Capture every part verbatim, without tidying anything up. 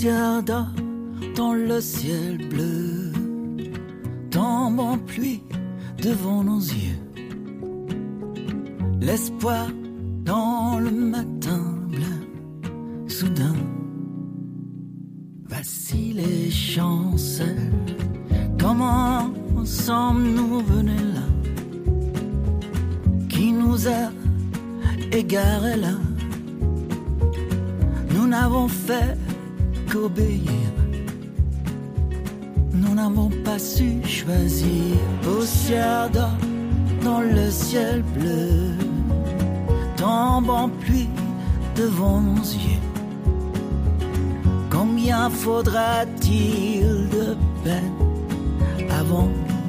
Poussière d'or dans le ciel bleu, tombe en pluie devant nos yeux. L'espoir dans le matin blanc, soudain vacille et chancelle. Comment sommes-nous venus là? Qui nous a égarés là? Nous n'avons fait qu'obéir. Nous n'avons pas su choisir. Poussière d'or dans le ciel bleu, tombe en pluie devant nos yeux. Combien faudra-t-il de peine avant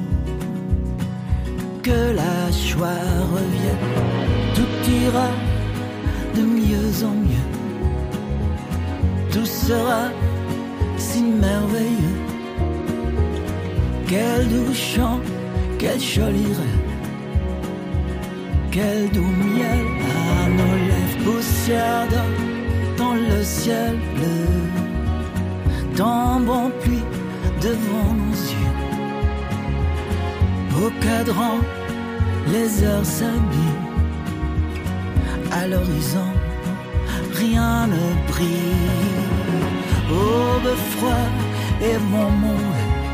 que la joie revienne? Tout ira de mieux en mieux. Tout sera si merveilleux. Quel doux chant, quel joli rêve, quel doux miel à nos lèvres. Poussière d'or dans le ciel bleu, tombe en pluie devant nos yeux. Au cadran, les heures s'habillent. À l'horizon, rien ne brille. Aube froid et moment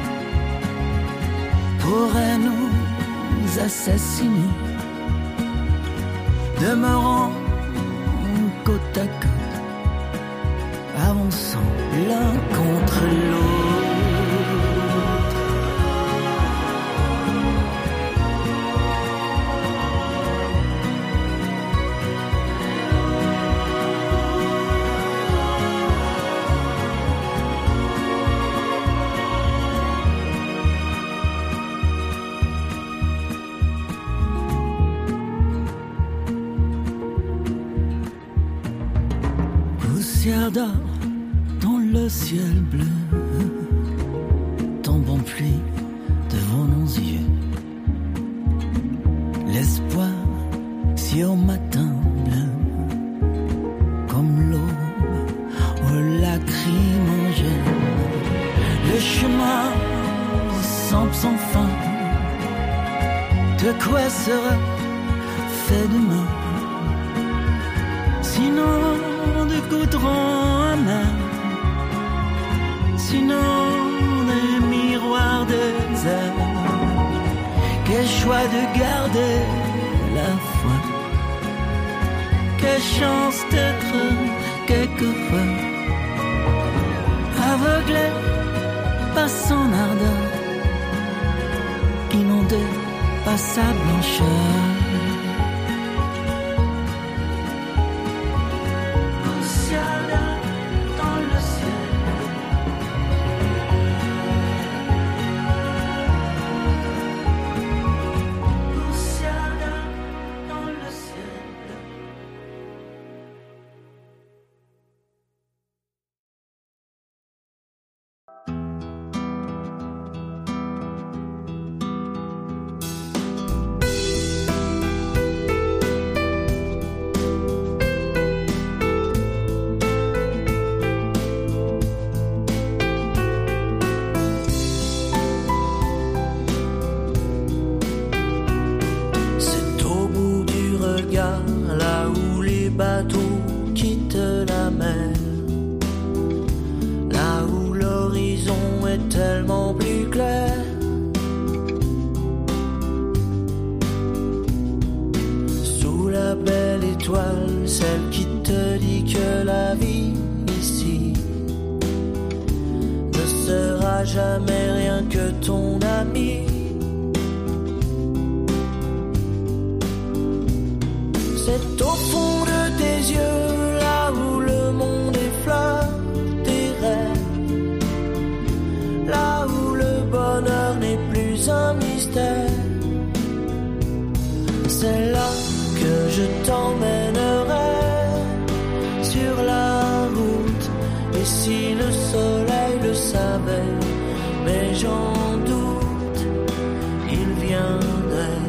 pourraient nous assassiner. Demeurant côte à côte, avançant l'un contre l'autre. Poussière d'or dans le ciel bleu, tombe en pluie devant nos yeux. L'espoir si au matin blanc, comme l'aube aux lacrymogènes. Le chemin semble sans fin. De quoi sera fait demain? Sinon de goudron amer, sinon des miroirs déserts. Quel choix de garder la foi, quelle chance d'être quelquefois aveuglé par son ardeur, inondé par sa blancheur. Celle qui te dit que la vie ici ne sera jamais rien que ton ami. C'est au fond de tes yeux, là où le monde effleure tes rêves, là où le bonheur n'est plus un mystère. C'est là que je t'emmènerai sur la route. Et si le soleil le savait, mais j'en doute, il viendrait.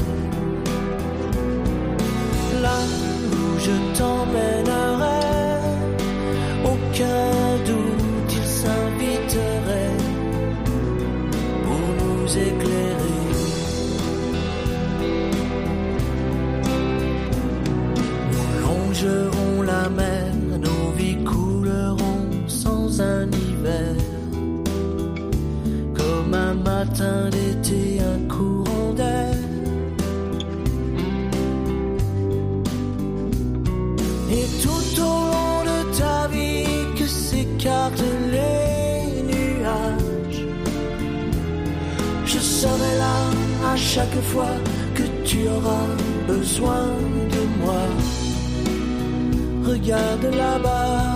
Là où je t'emmènerai, aucun doute, il écarte les nuages. Je serai là à chaque fois que tu auras besoin de moi. Regarde là-bas,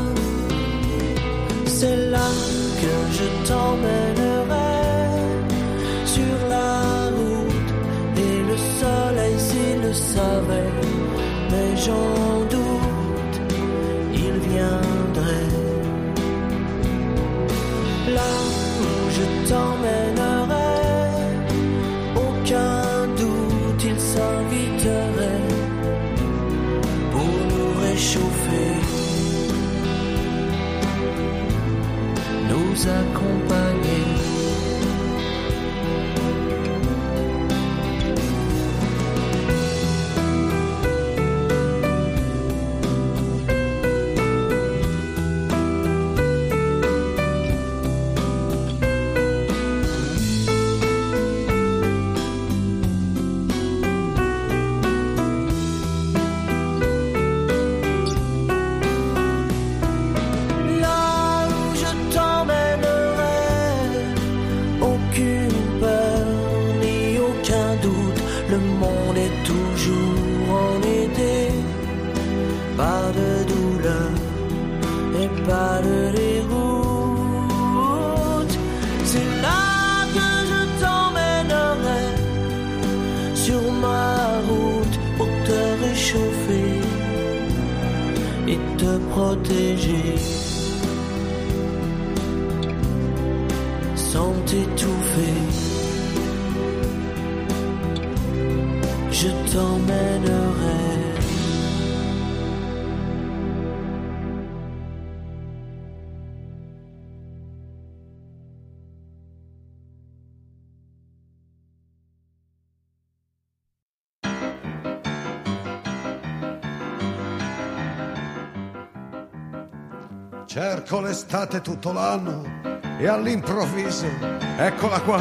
c'est là que je t'emmènerai sur la route. Et le soleil s'il le savait, mais j'en doute, il viendrait. Là où je t'emmènerai, aucun doute il s'inviterait pour nous réchauffer, nous accompagner. Pas de déroute, c'est là que je t'emmènerai sur ma route pour te réchauffer et te protéger sans t'étouffer. Je t'emmènerai. Cerco l'estate tutto l'anno e all'improvviso eccola qua.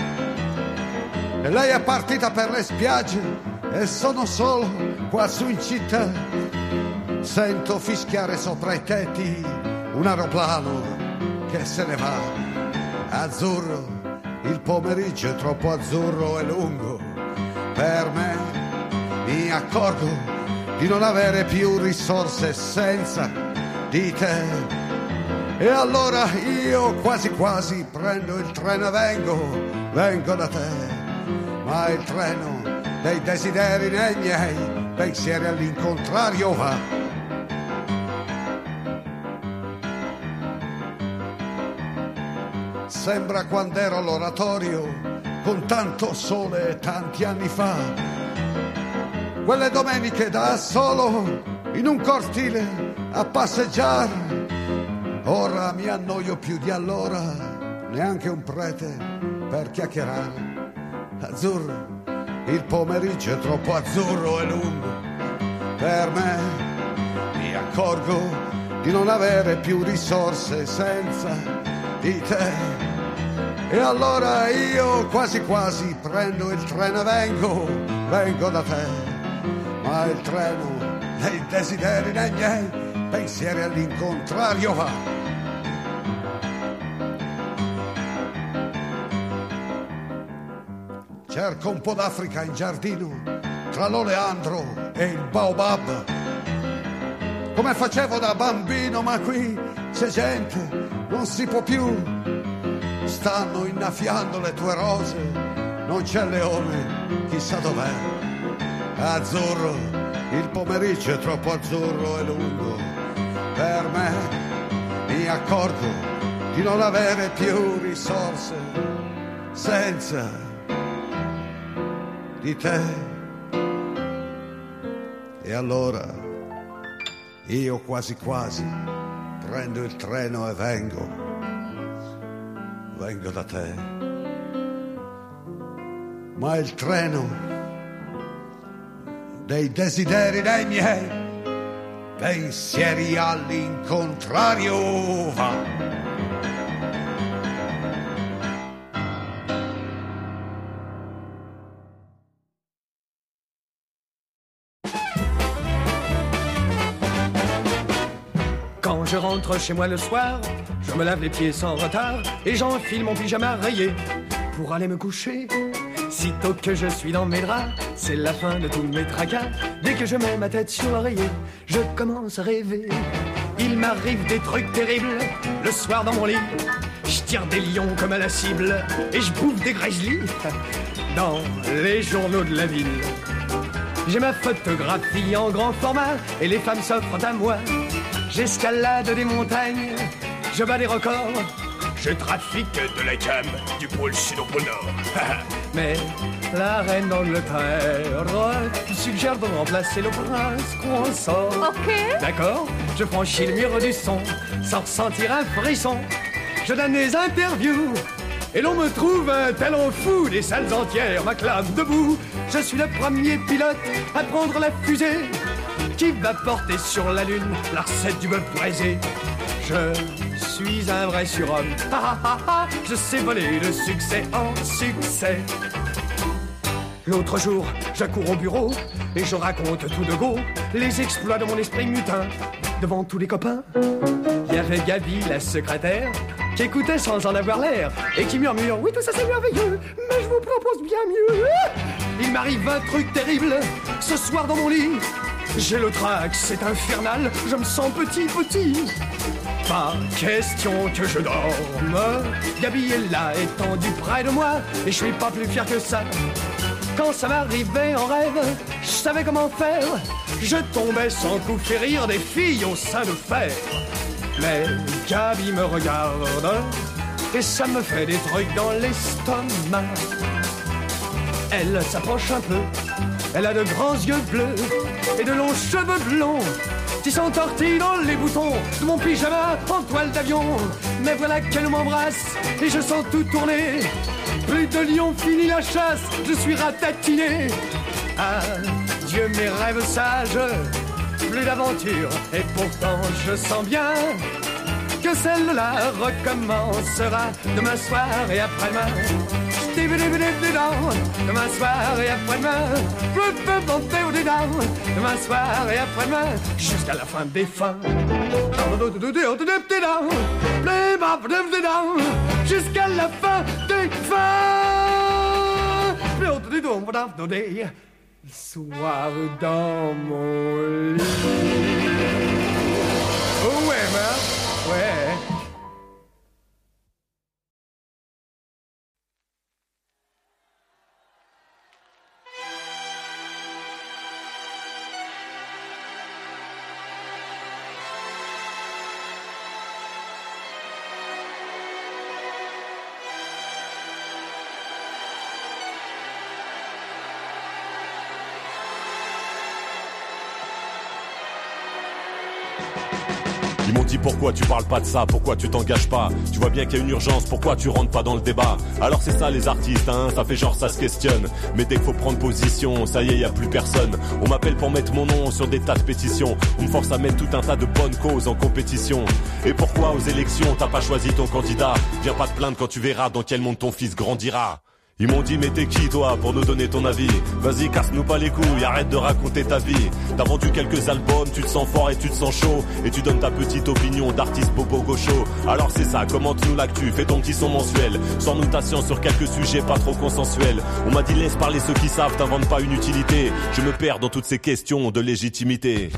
E lei è partita per le spiagge e sono solo qua su in città. Sento fischiare sopra i tetti un aeroplano che se ne va. Azzurro, il pomeriggio è troppo azzurro e lungo per me. Mi accorgo di non avere più risorse senza di te. E allora io quasi quasi prendo il treno e vengo, vengo da te. Ma il treno dei desideri nei miei pensieri all'incontrario va. Sembra quando ero all'oratorio con tanto sole e tanti anni fa. Quelle domeniche da solo in un cortile a passeggiare. Ora mi annoio più di allora, neanche un prete per chiacchierare. Azzurro, il pomeriggio è troppo azzurro e lungo per me. Mi accorgo di non avere più risorse senza di te. E allora io quasi quasi prendo il treno e vengo, vengo da te. Ma il treno dei desideri nei miei pensieri all'incontrario va. Cerco un po' d'Africa in giardino, tra l'oleandro e il baobab. Come facevo da bambino, ma qui c'è gente, non si può più. Stanno innaffiando le tue rose, non c'è il leone, chissà dov'è. Azzurro, il pomeriggio è troppo azzurro e lungo per me. Mi accorgo di non avere più risorse senza di te. E allora io quasi quasi prendo il treno e vengo, vengo da te. Ma il treno dei desideri dei miei pensieri all'incontrario va. je rentre chez moi le soir, je me lave les pieds sans retard et j'enfile mon pyjama rayé pour aller me coucher. Sitôt que je suis dans mes draps, c'est la fin de tous mes tracas. Dès que je mets ma tête sur l'oreiller, je commence à rêver. Il m'arrive des trucs terribles le soir dans mon lit. Je tire des lions comme à la cible et je bouffe des grizzlies dans les journaux de la ville. J'ai ma photographie en grand format et les femmes s'offrent à moi. J'escalade des montagnes, je bats des records. Je trafique de la cam du pôle sud au pôle nord. Mais la reine d'Angleterre suggère de remplacer le prince consort. Ok. D'accord, je franchis le mur du son sans ressentir un frisson. Je donne des interviews et l'on me trouve un talent fou. Des salles entières m'acclament debout. Je suis le premier pilote à prendre la fusée qui va porter sur la lune la recette du bœuf braisé. Je suis un vrai surhomme. Ah, ah, ah, je sais voler de succès en succès. L'autre jour, j'accours au bureau et je raconte tout de go les exploits de mon esprit mutin. Devant tous les copains, il y avait Gabi, la secrétaire, qui écoutait sans en avoir l'air et qui murmure « Oui, tout ça c'est merveilleux, mais je vous propose bien mieux !» Il m'arrive un truc terrible ce soir dans mon lit. J'ai le trac, c'est infernal, je me sens petit, petit. Pas question que je dorme. Gabi est là, étendue près de moi, et je suis pas plus fier que ça. Quand ça m'arrivait en rêve, je savais comment faire. Je tombais sans coup fait rire des filles au sein de fer. Mais Gabi me regarde, et ça me fait des trucs dans l'estomac. Elle s'approche un peu, elle a de grands yeux bleus et de longs cheveux blonds qui s'entortillent dans les boutons de mon pyjama en toile d'avion. Mais voilà qu'elle m'embrasse et je sens tout tourner. Plus de lion, fini la chasse, je suis ratatiné. Adieu mes rêves sages, plus d'aventure, et pourtant je sens bien que celle-là recommencera demain soir et après-demain. Demain soir et après-demain. Demain soir et après-demain. Jusqu'à la fin des fins. Jusqu'à la fin des fins. Le soir dans mon lit. Oh ouais, man. Ouais. Ils m'ont dit pourquoi tu parles pas de ça, pourquoi tu t'engages pas. Tu vois bien qu'il y a une urgence, pourquoi tu rentres pas dans le débat. Alors c'est ça les artistes, hein, ça fait genre ça se questionne. Mais dès qu'il faut prendre position, ça y est, y a plus personne. On m'appelle pour mettre mon nom sur des tas de pétitions. On me force à mettre tout un tas de bonnes causes en compétition. Et pourquoi aux élections t'as pas choisi ton candidat? Viens pas te plaindre quand tu verras dans quel monde ton fils grandira. Ils m'ont dit mais t'es qui toi pour nous donner ton avis? Vas-y casse-nous pas les couilles, arrête de raconter ta vie. T'as vendu quelques albums, tu te sens fort et tu te sens chaud. Et tu donnes ta petite opinion d'artiste bobo gaucho. Alors c'est ça, commente-nous l'actu, fais ton petit son mensuel. Sans notation sur quelques sujets pas trop consensuels. On m'a dit laisse parler ceux qui savent, t'inventes pas une utilité. Je me perds dans toutes ces questions de légitimité.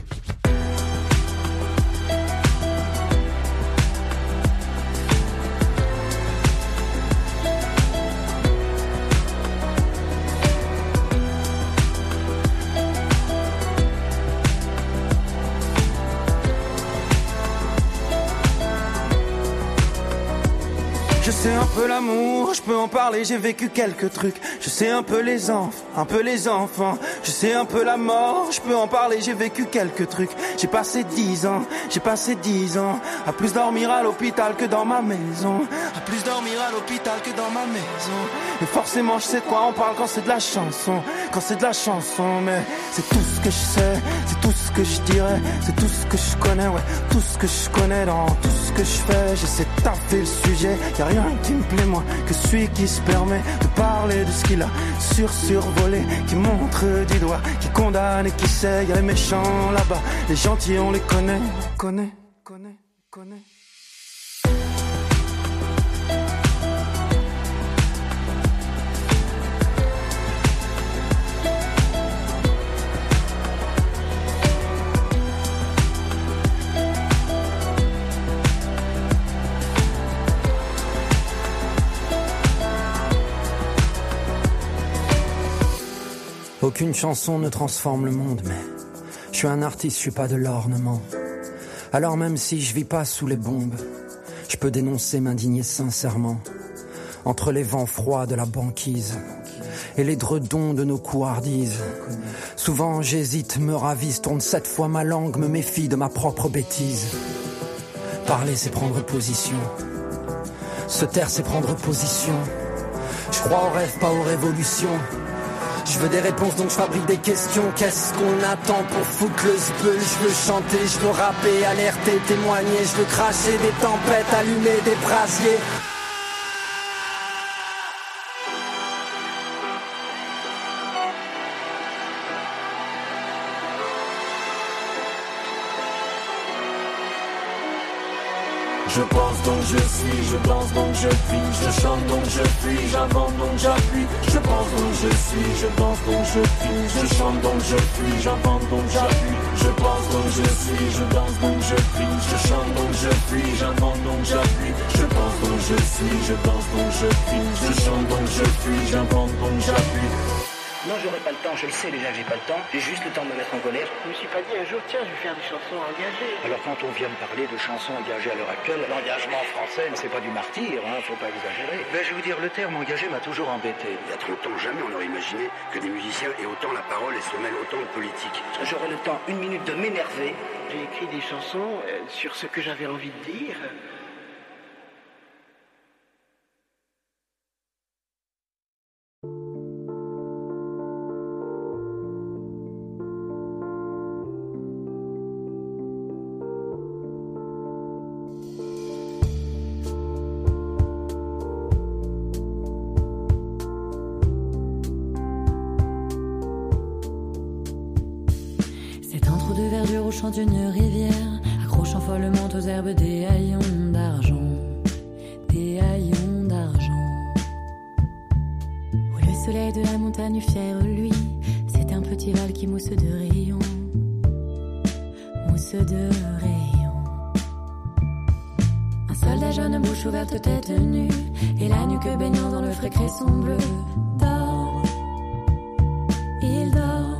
Je sais un peu l'amour, je peux en parler, j'ai vécu quelques trucs. Je sais un peu les enfants, un peu les enfants. Je sais un peu la mort, je peux en parler, j'ai vécu quelques trucs. J'ai passé dix ans, j'ai passé dix ans à plus dormir à l'hôpital que dans ma maison. À plus dormir à l'hôpital que dans ma maison. Et forcément je sais de quoi on parle quand c'est de la chanson. Quand c'est de la chanson, mais c'est tout ce que je sais, c'est tout ce que je dirais, c'est tout ce que je connais, ouais. Tout ce que je connais dans tout ce que je fais. J'essaie de taffer le sujet, y'a rien qui me plaît moins que celui qui se permet de parler de ce qu'il a sur-survolé, qui montre du doigt, qui condamne et qui sait. Y'a les méchants là-bas, les gentils on les connaît, connaît, connaît. connais. Aucune chanson ne transforme le monde, mais je suis un artiste, je suis pas de l'ornement. Alors même si je vis pas sous les bombes, je peux dénoncer, m'indigner sincèrement. Entre les vents froids de la banquise et les dredons de nos couardises, souvent j'hésite, me ravise, tourne sept fois ma langue, me méfie de ma propre bêtise. Parler c'est prendre position, se taire c'est prendre position. Je crois aux rêves, pas aux révolutions. Je veux des réponses donc je fabrique des questions. Qu'est-ce qu'on attend pour foutre le speu? Je veux chanter, je veux rapper, alerter, témoigner. Je veux cracher des tempêtes, allumer des brasiers. Je pense donc je suis, je danse donc je vis, je chante donc je fuis, j'invente donc j'appuie. Je pense donc je suis, je danse donc je vis, je chante donc je fuis, j'invente donc j'appuie. Je pense donc je suis, je danse donc je fuis, je chante donc je fuis, j'invente donc j'appuie. Je pense donc je suis, je danse donc je fuis, je chante donc je fuis, j'invente donc j'appuie. Non, j'aurai pas le temps, je le sais déjà que j'ai pas le temps, j'ai juste le temps de me mettre en colère. Je me suis pas dit un jour, tiens, je vais faire des chansons engagées. Alors quand on vient me parler de chansons engagées à l'heure actuelle, l'engagement français, c'est pas du martyr, hein, faut pas exagérer. Ben je vais vous dire, le terme engagé m'a toujours embêté. Il y a trente ans, jamais on aurait imaginé que des musiciens aient autant la parole et se mêlent autant de politique. J'aurai le temps, une minute, de m'énerver. J'ai écrit des chansons euh, sur ce que j'avais envie de dire. Au chant d'une rivière, accrochant follement aux herbes des haillons d'argent, des haillons d'argent. Où le soleil de la montagne fière, lui, c'est un petit val qui mousse de rayons, mousse de rayons. Un soldat jeune, bouche ouverte, tête nue, et la nuque baignant dans le frais cresson bleu, dort, il dort.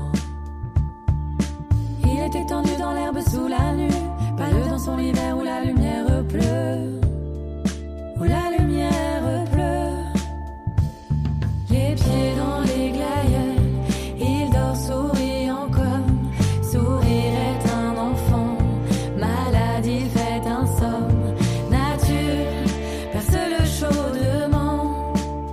Il est étendu dans l'herbe sous la nue, pâle dans son hiver où la lumière pleut, où la lumière pleut. Les pieds dans les glaïeuls, il dort souriant comme sourirait un enfant. Malade, il fait un somme, nature perce le chaudement.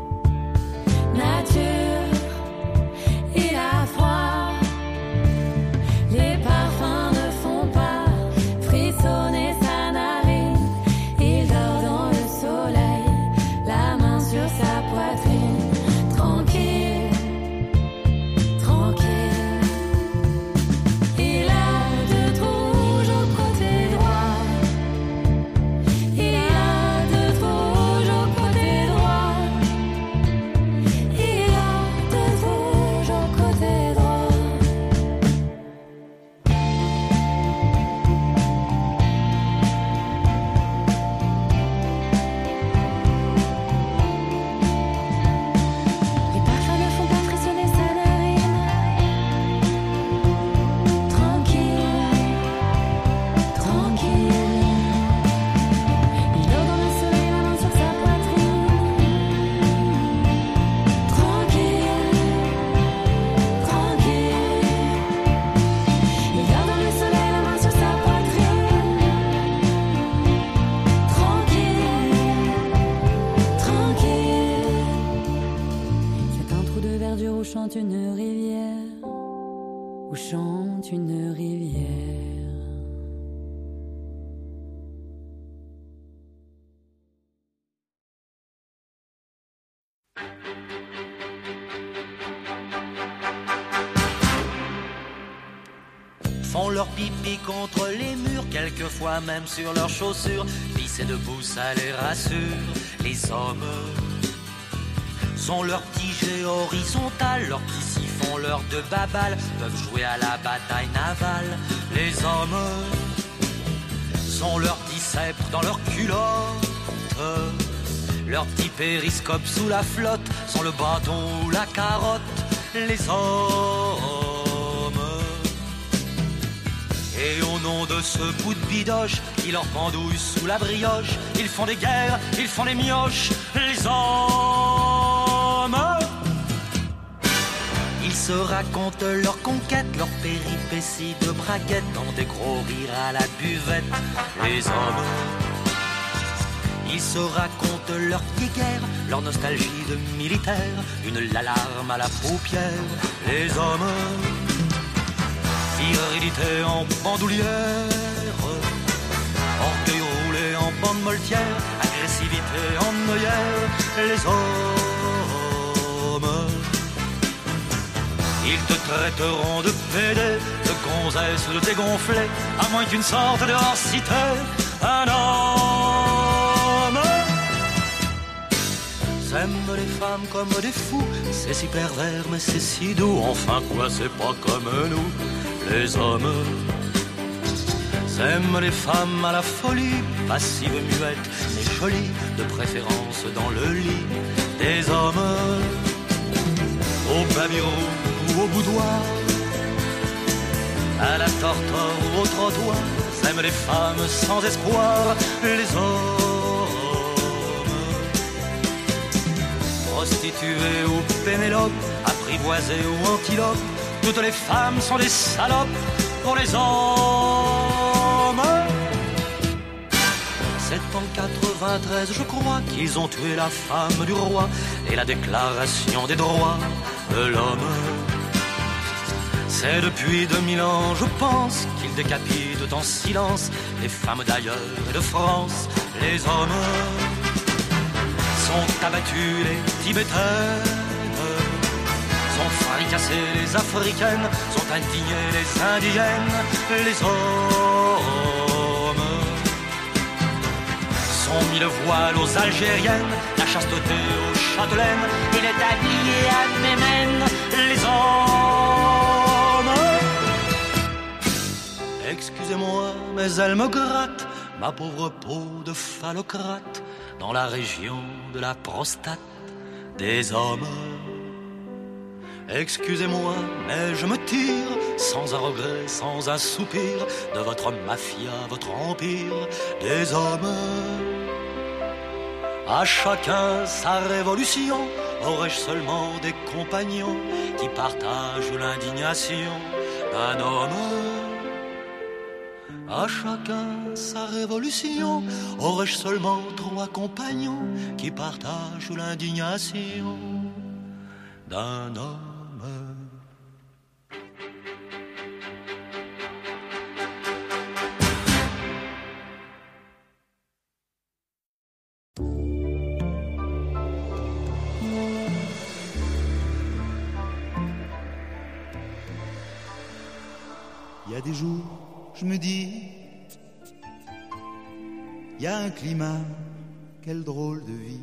Nature, il a froid. Les parfums ne font pas frissonner sa narine. Il dort dans le soleil, la main sur sa poitrine. Tranquille, tranquille. Il a deux trous rouges au côté droit. Il a deux trous rouges au côté droit. Il a deux trous rouges au côté droit. Les parfums ne font pas frissonner sa narine. Tranquille, tranquille. Il dort dans le soleil, la main sur sa poitrine. Tranquille, tranquille. Il dort dans le soleil, la main sur sa poitrine. Tranquille, tranquille. C'est un trou de verdure où chante une rivière, où chante une rivière. Son leur pipi contre les murs, quelquefois même sur leurs chaussures. Pisser debout, ça les rassure. Les hommes sont leurs petits jets horizontales, leurs petits siphons, leurs deux babales, peuvent jouer à la bataille navale. Les hommes sont leurs petits sceptres dans leurs culottes, leurs petits périscopes sous la flotte, sont le bâton ou la carotte. Les hommes, et au nom de ce bout de bidoche qui leur pendouille sous la brioche, ils font des guerres, ils font des mioches. Les hommes, ils se racontent leurs conquêtes, leurs péripéties de braguettes, dans des gros rires à la buvette. Les hommes, ils se racontent leurs guerres, leur nostalgie de militaire, une l'alarme à la paupière. Les hommes, virilité en bandoulière, orgueil roulé en bande moltière, agressivité en œillère. Les hommes, ils te traiteront de pédé, de gonzesse, de dégonflé, à moins qu'une sorte de hors-cité. Un homme s'aime les femmes comme des fous, c'est si pervers mais c'est si doux. Enfin quoi, c'est pas comme nous. Les hommes s'aiment les femmes à la folie, passive, muette, mais jolie, de préférence dans le lit. Des hommes au babyrou ou au boudoir, à la torture ou au trottoir, s'aiment les femmes sans espoir. Les hommes prostituées ou Pénélope, apprivoisées ou antilopes, toutes les femmes sont des salopes pour les hommes. C'est en quatre-vingt-treize, je crois, qu'ils ont tué la femme du roi et la déclaration des droits de l'homme. C'est depuis deux mille ans, je pense, qu'ils décapitent en silence les femmes d'ailleurs et de France. Les hommes sont abattus, les Tibétaines sont fricassés, les Africaines sont indignées, les Indiennes. Les hommes sont mis le voile aux Algériennes, la chasteté aux Châtelaines, il est habillé à Mémène. Les hommes, excusez-moi, mais elle me gratte, ma pauvre peau de phallocrate, dans la région de la prostate. Des hommes, excusez-moi, mais je me tire, sans un regret, sans un soupir, de votre mafia, votre empire. Des hommes, à chacun sa révolution, aurais-je seulement des compagnons qui partagent l'indignation d'un homme? À chacun sa révolution, aurais-je seulement trois compagnons qui partagent l'indignation d'un homme? Il y a des jours, je me dis, il y a un climat, quelle drôle de vie.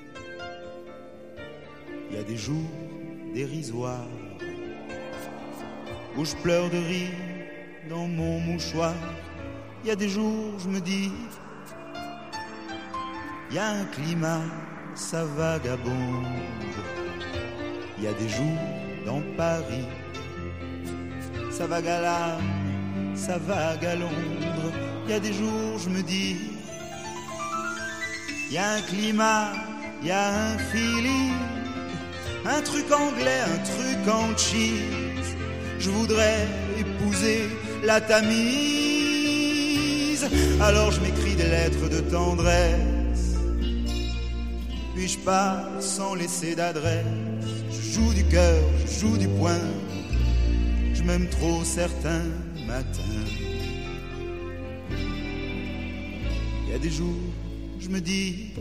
Il y a des jours dérisoires où je pleure de rire dans mon mouchoir. Il y a des jours, je me dis, il y a un climat, ça vagabonde. Il y a des jours dans Paris, ça vague à l'âme, ça vague à Londres. Il y a des jours, je me dis, il y a un climat, il y a un feeling, un truc anglais, un truc en cheese. Je voudrais épouser la Tamise. Alors je m'écris des lettres de tendresse, puis je pars sans laisser d'adresse. Je joue du cœur, je joue du poing, je m'aime trop certains matins. Il y a des jours, je me dis,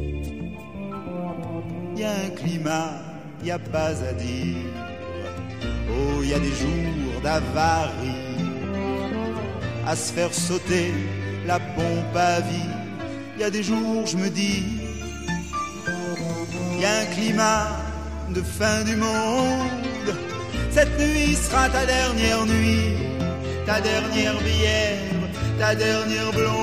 il y a un climat, il n'y a pas à dire. Oh, il y a des jours d'avarie, à se faire sauter la pompe à vie. Il y a des jours, je me dis, il y a un climat de fin du monde. Cette nuit sera ta dernière nuit, ta dernière bière, ta dernière blonde.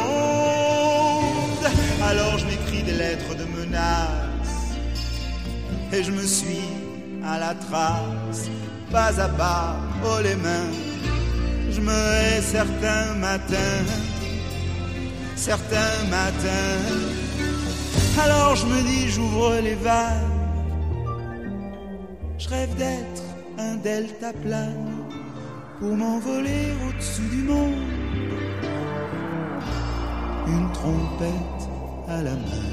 Alors je m'écris des lettres de menaces et je me suis à la trace, pas à pas, haut les mains. Je me hais certains matins, certains matins. Alors je me dis, j'ouvre les vannes. Je rêve d'être un deltaplane pour m'envoler au-dessus du monde. Une trompette à la main,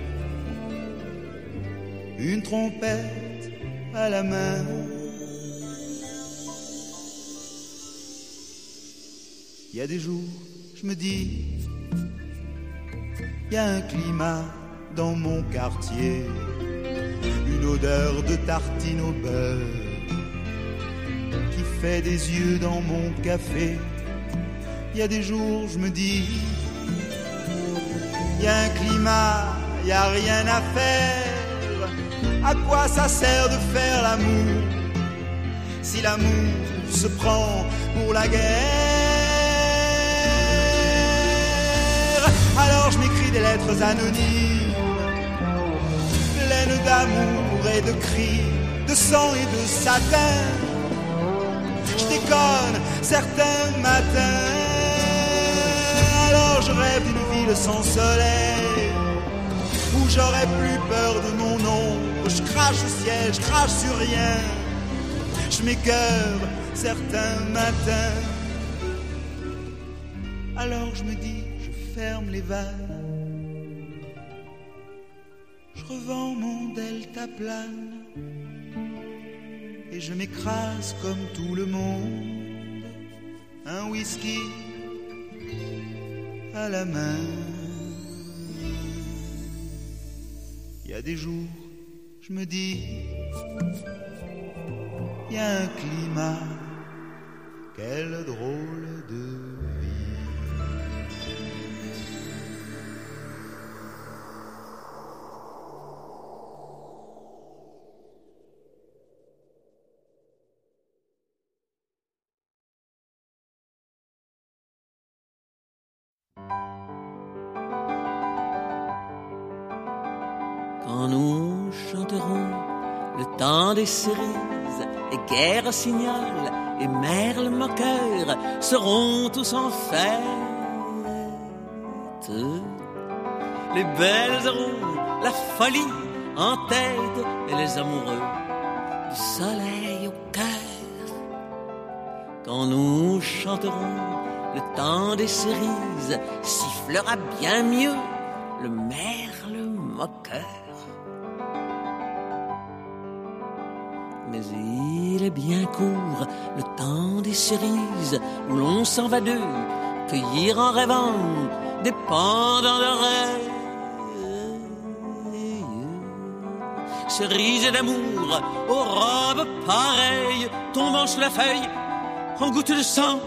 une trompette à la main. Il y a des jours, je me dis, il y a un climat dans mon quartier, une odeur de tartine au beurre qui fait des yeux dans mon café. Il y a des jours, je me dis, il y a un climat, il n'y a rien à faire. À quoi ça sert de faire l'amour si l'amour se prend pour la guerre? Alors je m'écris des lettres anonymes, pleines d'amour et de cris, de sang et de satin. Je déconne certains matins. Alors je rêve d'une ville sans soleil, où j'aurais plus peur de mon ombre. Je crache au ciel, je crache sur rien. Je m'écœure certains matins. Alors je me dis, je ferme les vannes, je revends mon deltaplane et je m'écrase comme tout le monde, un whisky à la main. Il y a des jours, je me dis, il y a un climat, quel drôle de vie. Quand nous chanterons le temps des cerises, et guerre signal, et merle moqueur seront tous en fête. Les belles auront la folie en tête, et les amoureux du soleil au cœur. Quand nous chanterons le temps des cerises, sifflera bien mieux le merle moqueur. Mais il est bien court le temps des cerises, où l'on s'en va d'eux cueillir en rêvant des pendants d'oreilles. Cerises d'amour aux robes pareilles, tombant sur la feuille en gouttes de sang.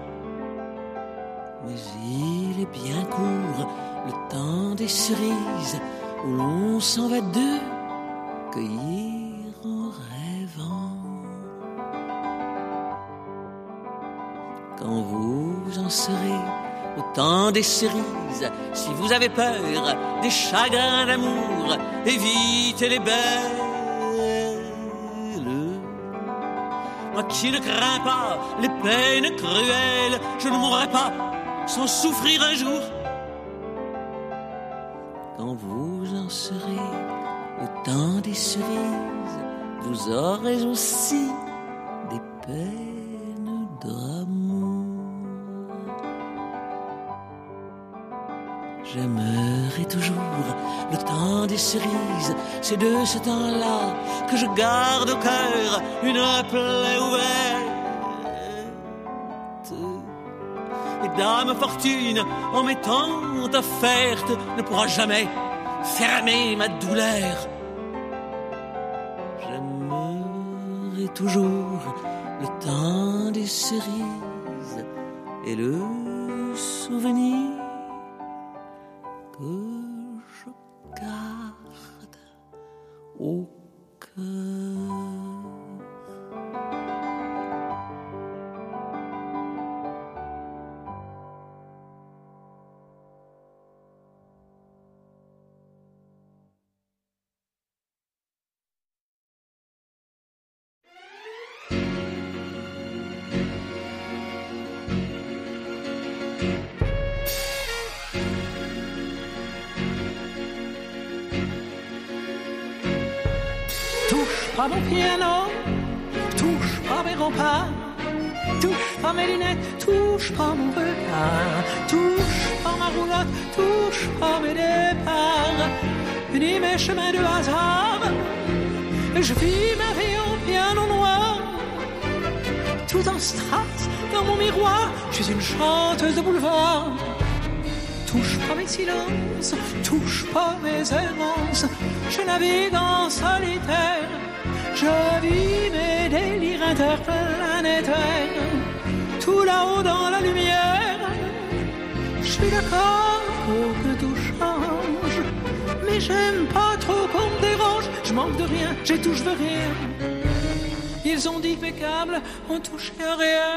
Mais il est bien court le temps des cerises, où l'on s'en va d'eux cueillir en rêvant. Quand vous en serez au temps des cerises, si vous avez peur des chagrins d'amour, évitez les belles. Moi qui ne crains pas les peines cruelles, je ne mourrai pas sans souffrir un jour. Quand vous en serez au temps des cerises, vous aurez aussi des peines d'amour. J'aimerai toujours le temps des cerises, c'est de ce temps-là que je garde au cœur une plaie ouverte. Et dame fortune, en m'étant offerte, ne pourra jamais fermer ma douleur. J'aimerai toujours le temps des cerises et le souvenir que je garde au cœur. Pas mon piano, touche pas mes remparts, touche pas mes lunettes, touche pas mon regard, touche pas ma roulotte, touche pas mes départs, ni mes chemins de hasard. Je vis ma vie en piano noir, tout en strass dans mon miroir. Je suis une chanteuse de boulevard. Touche pas mes silences, touche pas mes errances. Je navigue en solitaire. Je vis mes délires interplanétaires, tout là-haut dans la lumière. Je suis d'accord pour que tout change, mais j'aime pas trop qu'on me dérange. Je manque de rien, j'ai tout, je veux rien. Ils ont dit impeccable, on touche à rien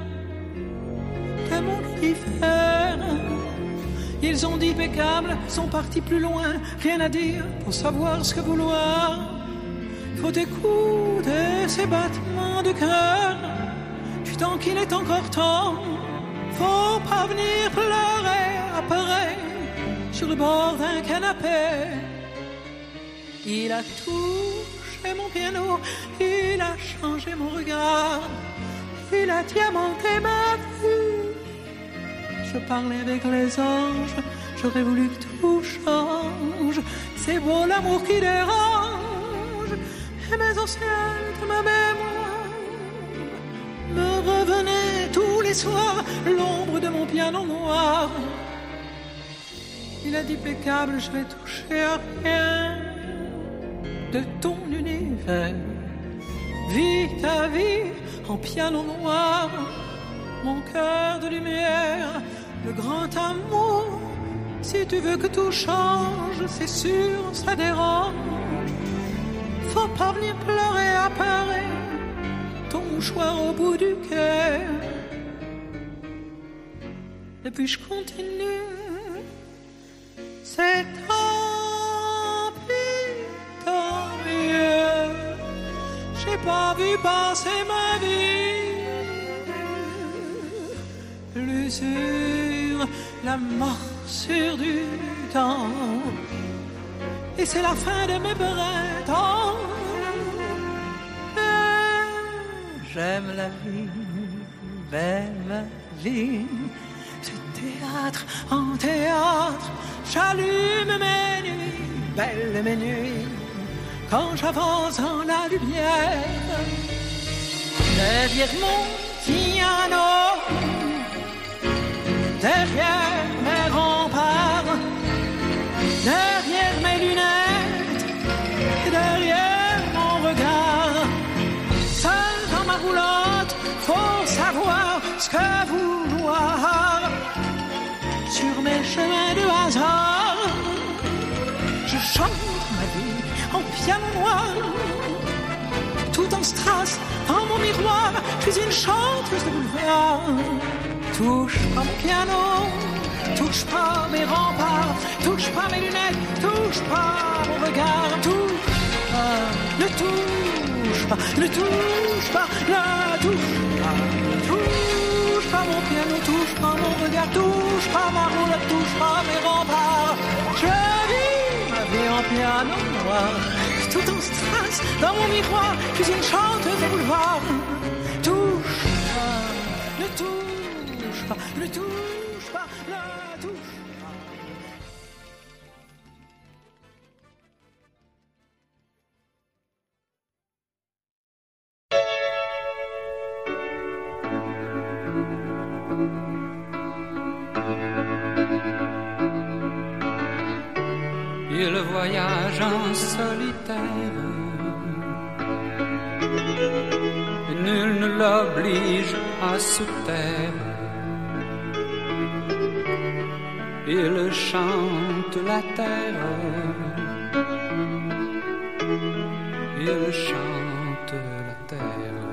de mon univers. Ils ont dit impeccable, sont partis plus loin. Rien à dire pour savoir ce que vouloir. Faut écouter ces battements de cœur. Du temps qu'il est encore temps. Faut pas venir pleurer après sur le bord d'un canapé. Il a touché mon piano, il a changé mon regard, il a diamanté ma vie. Je parlais avec les anges, j'aurais voulu que tout change. C'est beau l'amour qui dérange. Et mes océans de ma mémoire me revenaient tous les soirs, l'ombre de mon piano noir. Il a dit impeccable, je vais toucher à rien de ton univers. Vis ta vie en piano noir, mon cœur de lumière, le grand amour. Si tu veux que tout change, c'est sûr, ça dérange. Faut pas venir pleurer à Paris, ton mouchoir au bout du quai. Et puis je continue, c'est tant pis, tant mieux. J'ai pas vu passer ma vie, l'usure, la morsure du temps. Et c'est la fin de mes printemps. J'aime la vie, belle la vie. C'est théâtre en théâtre. J'allume mes nuits, belles mes nuits, quand j'avance en la lumière. Derrière mon piano, derrière mes remparts, derrière mes lunettes, derrière mon regard, seul dans ma roulotte, faut savoir ce que vouloir. Sur mes chemins de hasard, je chante ma vie en piano noir, tout en strass dans mon miroir. Je suis une chanteuse de boulevard. Touche pas mon piano, touche pas mes remparts, touche pas mes lunettes, touche pas mon regard, touche pas, ne touche pas, ne touche pas, ne touche pas, touche pas mon piano, touche pas mon regard, touche pas ma roulette, touche pas mes remparts. Je vis ma vie en piano noir, tout en strass dans mon miroir. Je suis une chanteuse de boulevard. Touche pas, ne touche pas, ne touche pas, ne touche pas. Il voyage en solitaire, et nul ne l'oblige à se taire. il chante la terre, il chante la terre.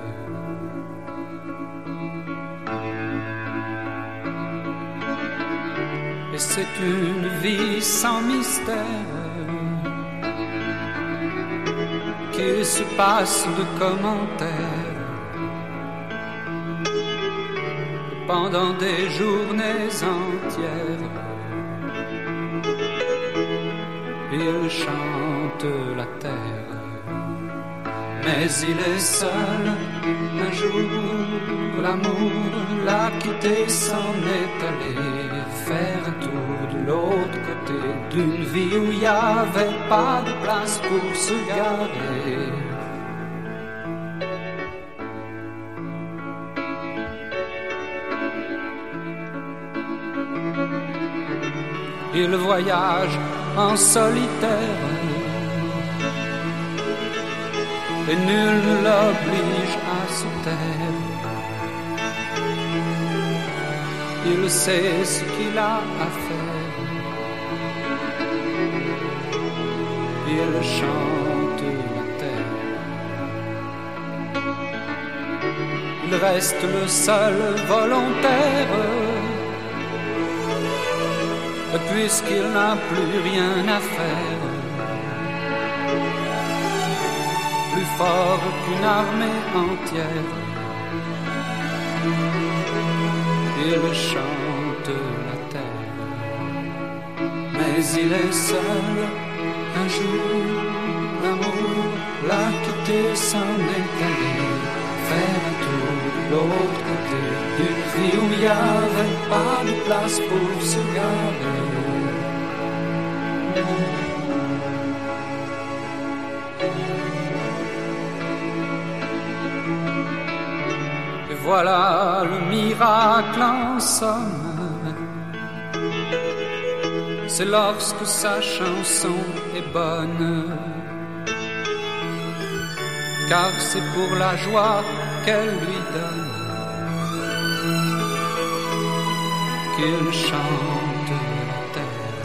Et c'est une vie sans mystère qui se passe de commentaires pendant des journées entières. Il chante la terre, mais il est seul. Un jour, l'amour l'a quitté, s'en est allé faire un tour de l'autre côté d'une vie où il n'y avait pas de place pour se garer. Il voyage en solitaire et nul ne l'oblige à se taire. Il sait ce qu'il a à faire. Il chante la terre. Il reste le seul volontaire, puisqu'il n'a plus rien à faire. Plus fort qu'une armée entière, il chante la terre. Mais il est seul. Un jour, l'amour l'a quitté, s'en est allé faire un tour de l'autre côté d'une vie où il n'y avait pas de place pour se garer. Et voilà le miracle en somme, c'est lorsque sa chanson est bonne, car c'est pour la joie qu'elle lui donne qu'il chante la terre.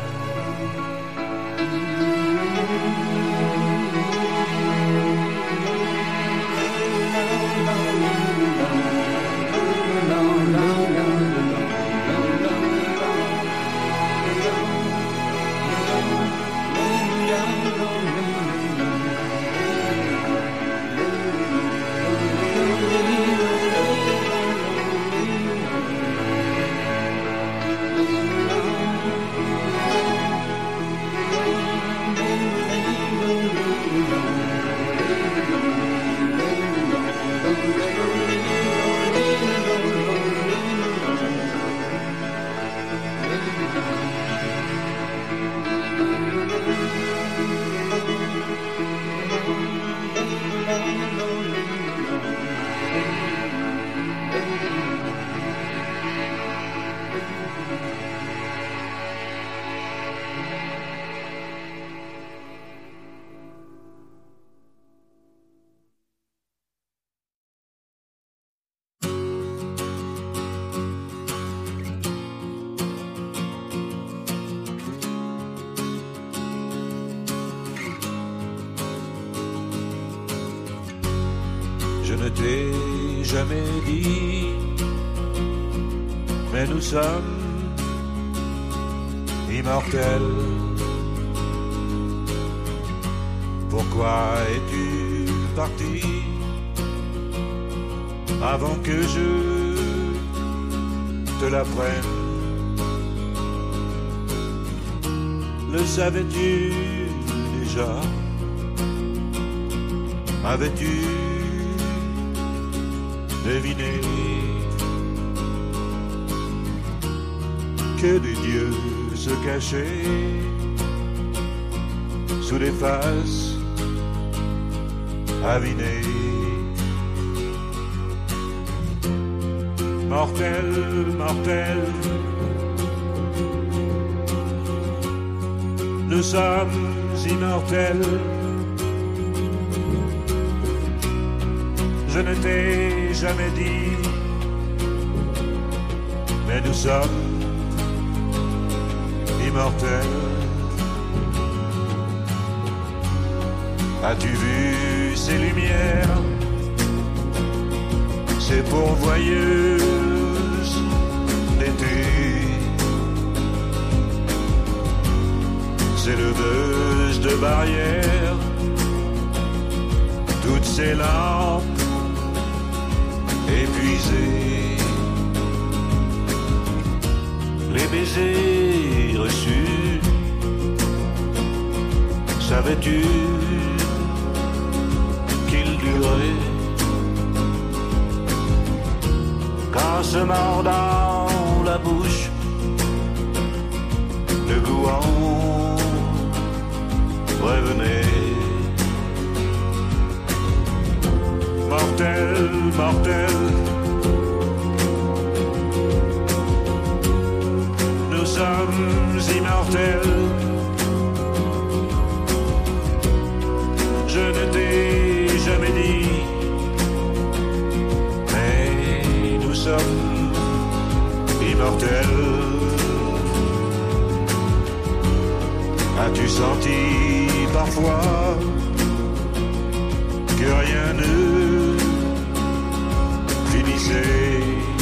Je ne t'ai jamais dit, mais nous sommes immortels. Pourquoi es-tu parti avant que je te l'apprenne? Le savais-tu déjà? Avais-tu deviné que des dieux se cachaient sous des faces avinées? Mortel, mortel, nous sommes immortels. Je ne t'ai jamais dit, mais nous sommes immortel. As-tu vu ces lumières, ces pourvoyeuses d'été? Ces leveuses de barrières, toutes ces lampes épuisées, les baisers reçus, savais-tu qu'ils duraient? Qu'en se mordant la bouche, le goût revenait. Mortel, mortel, nous sommes immortels. Je ne t'ai jamais dit, mais nous sommes immortels. As-tu senti parfois que rien ne finissait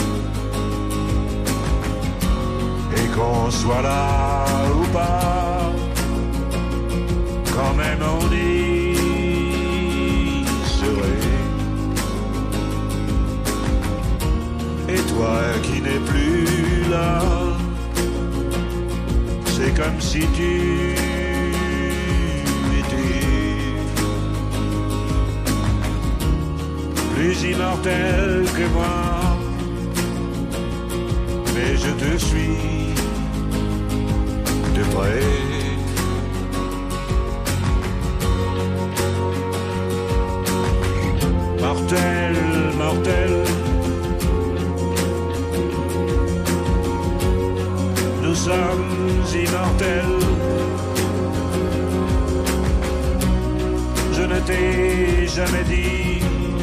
et qu'on soit là ou pas, quand même on y serait. Et toi qui n'es plus là, c'est comme si tu plus immortel que moi, mais je te suis de près. Mortel, mortel, nous sommes immortels. Je ne t'ai jamais dit,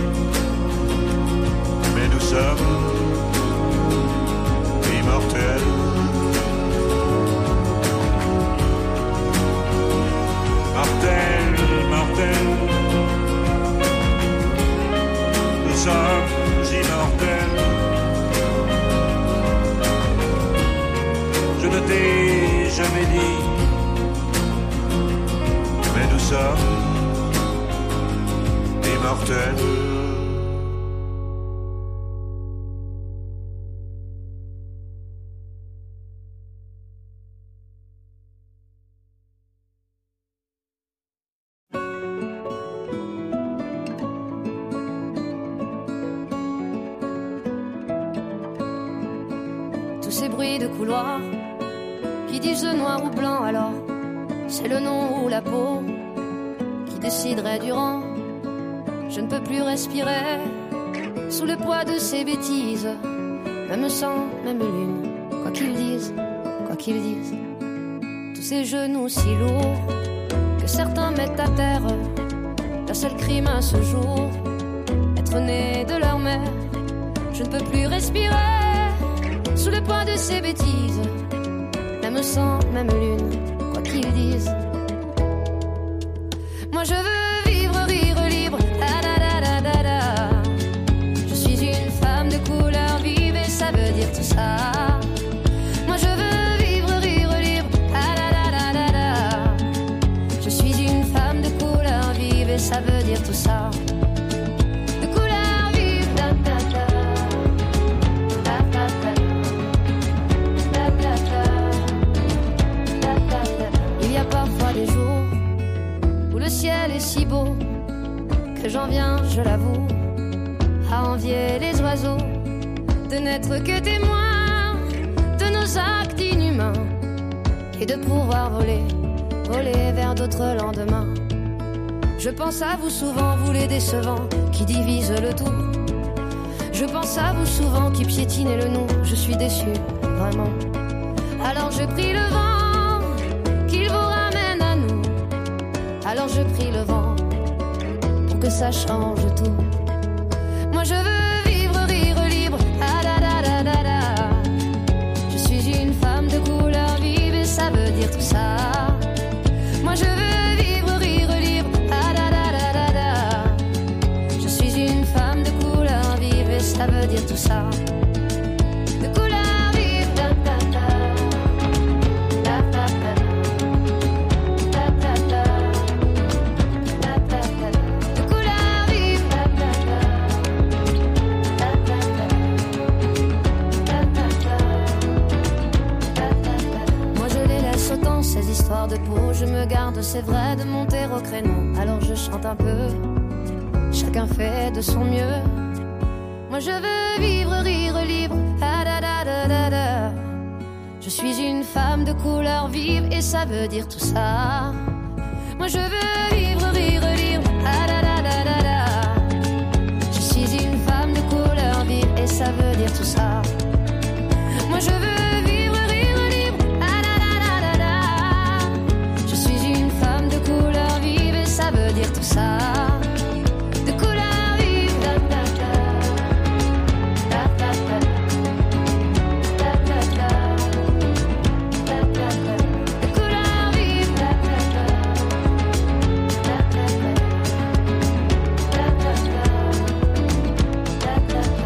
mais nous sommes immortels. Mortel, mortel, nous sommes immortels. Je ne t'ai jamais dit, mais nous sommes immortels. Tous ces bruits de couloir qui disent noir ou blanc, alors c'est le nom ou la peau qui déciderait du rang. Je ne peux plus respirer sous le poids de ces bêtises, même sang, même lune, quoi qu'ils disent, quoi qu'ils disent. Tous ces genoux si lourds que certains mettent à terre, leur seul crime à ce jour, être né de leur mère. Je ne peux plus respirer sous le poids de ces bêtises, même sang, même lune, quoi qu'ils disent. Moi je veux vivre, rire libre, da da da da da da. Je suis une femme de couleur vive et ça veut dire tout ça. Moi je veux vivre, rire libre, da da da da da da. Je suis une femme de couleur vive et ça veut dire tout ça. De couleur vive, da da da. Parfois des jours où le ciel est si beau que j'en viens, je l'avoue, à envier les oiseaux de n'être que témoins de nos actes inhumains et de pouvoir voler, voler vers d'autres lendemains. Je pense à vous souvent, vous les décevants qui divisent le tout. Je pense à vous souvent qui piétinez le nous. Je suis déçu, vraiment. Alors je prie le vent qu'il vous ramène à nous. Alors je prie le vent pour que ça change tout. Moi je veux vivre, rire libre. Ah, da, da, da, da, da. Je suis une femme de couleur vive et ça veut dire alors je chante un peu. Chacun fait de son mieux. Moi je veux vivre, rire libre. Ah, da, da, da, da, da. Je suis une femme de couleur vive et ça veut dire tout ça. Moi je veux vivre, rire libre. Ah, da, da, da, da, da. Je suis une femme de couleur vive et ça veut dire tout ça. Moi je veux vivre, rire libre. Ah, da, da, da, da, da. Je suis une femme de couleur vive et ça veut dire tout ça. De couleur vive. Da, da, da. Da, da, da. Da, da, da. Da, da, da. De couleur vive. Da, da, da. Da, da, da. Da, da, da. Da, da, da.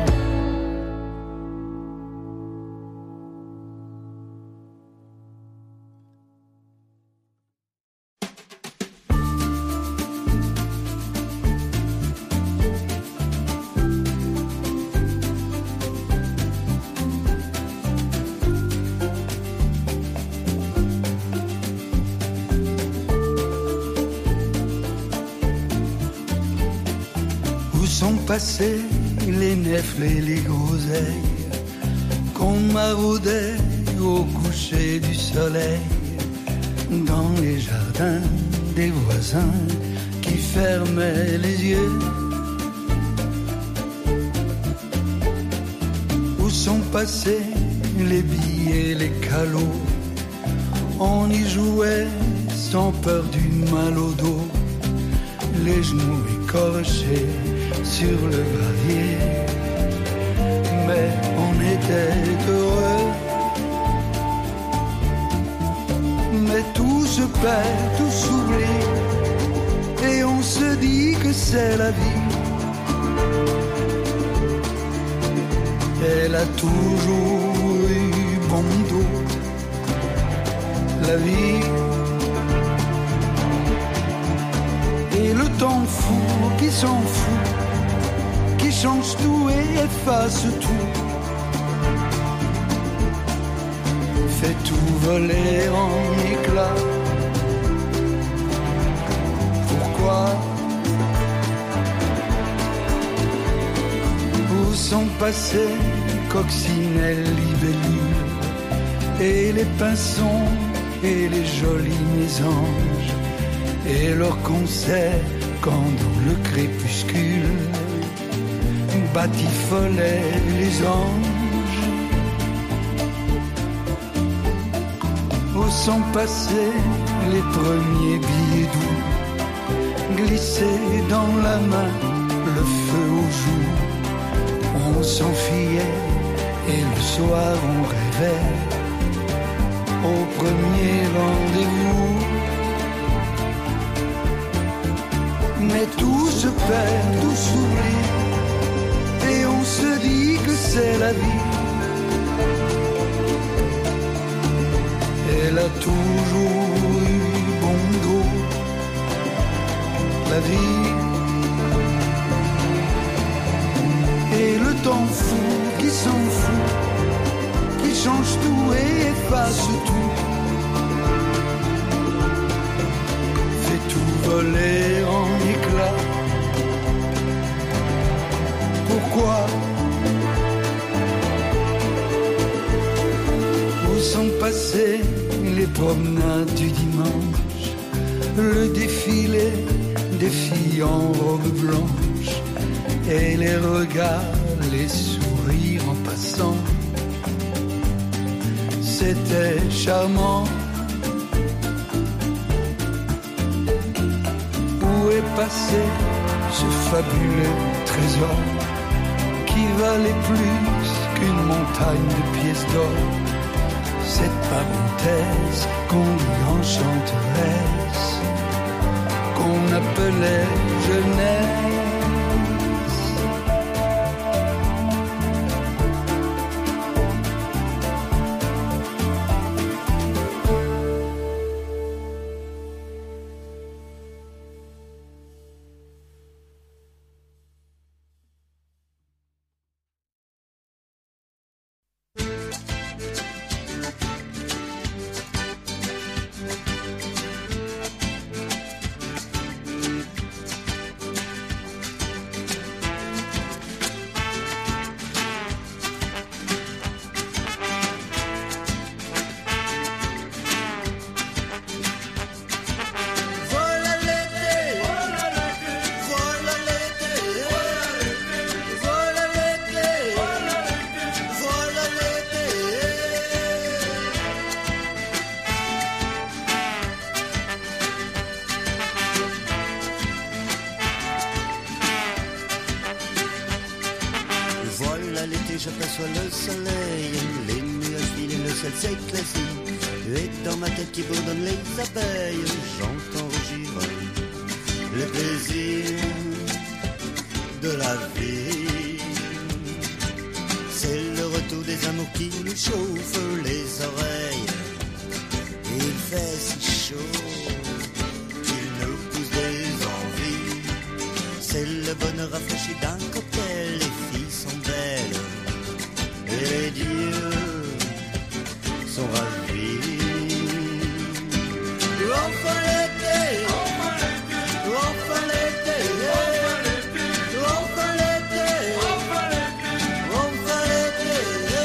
Où sont passés les nèfles et les groseilles qu'on maraudait au coucher du soleil dans les jardins des voisins qui fermaient les yeux? Où sont passés les billets et les calots? On y jouait sans peur du mal au dos, les genoux écorchés sur le gravier, mais on était heureux. Mais tout se perd, tout s'oublie, et on se dit que c'est la vie. Elle a toujours eu bon dos, la vie. Et le temps fou qui s'en fout, qui change tout et efface tout, fait tout voler en éclats. Pourquoi? Où sont passés coccinelles, libellules, et les pinsons et les jolis mésanges, et leur concert quand dans le crépuscule batifolaient les anges. Où sont passés les premiers billets doux, glissés dans la main, le feu aux joues? On s'enfuyait et le soir on rêvait au premier rendez-vous. Mais tout se perd, tout s'oublie, et on se dit que c'est la vie. Elle a toujours eu bon dos, la vie. Et le temps fou qui s'en fout, qui change tout et efface tout, fait tout voler en éclats. Pourquoi? Où sont passés les promenades du dimanche, le défilé des filles en robe blanche, et les regards, les sourires en passant? C'était charmant. Où est passé ce fabuleux trésor qui valait plus qu'une montagne de pièces d'or? Cette parenthèse qu'on dit enchanteresse, qu'on appelait jeunesse. côté j'aperçois le soleil, les nuages filent et le ciel s'éclaircit. Et dans ma tête qui bourdonne les abeilles, j'entends rougir le plaisir de la vie. C'est le retour des amours qui nous chauffent les oreilles. Il fait si chaud qu'il nous pousse des envies. C'est le bonheur rafraîchi d'un cocktail. Les filles sont belles et les dieux sont ravis. Enfin l'été, enfin l'été, enfin l'été, enfin l'été, enfin l'été, enfin l'été.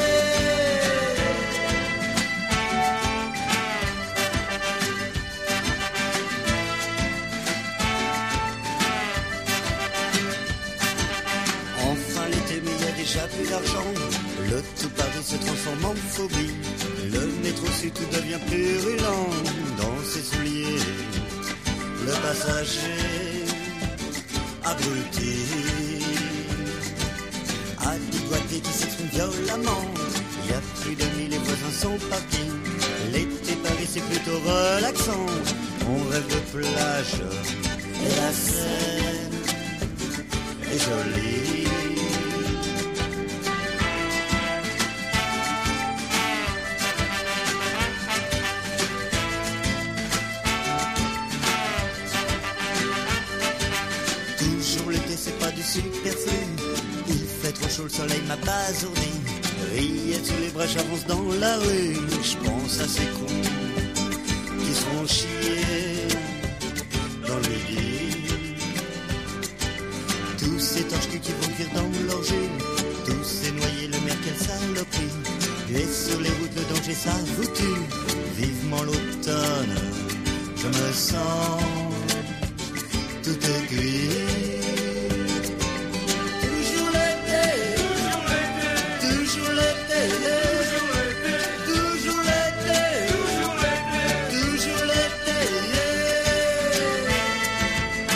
Enfin l'été, mais il y a déjà plus d'argent. Le tout Paris se transforme en phobie. Le métro sud tout devient purulent dans ses souliers. Le passager abruti a des doigtés qui s'expriment violemment. Il y a plus de nuit, les voisins sont partis. L'été Paris c'est plutôt relaxant. On rêve de plage et la Seine est jolie. Superflu, il fait trop chaud, le soleil m'a basourdi. Rillettes sous les bras, j'avance dans la rue. Je pense à ces cons qui seront chiés dans le midi. Tous ces torches qui vont cuire dans leur jus. Tous ces noyés, le maire, quelle saloperie. Et sur les routes, le danger, ça vous tue. Vivement l'automne, je me sens tout est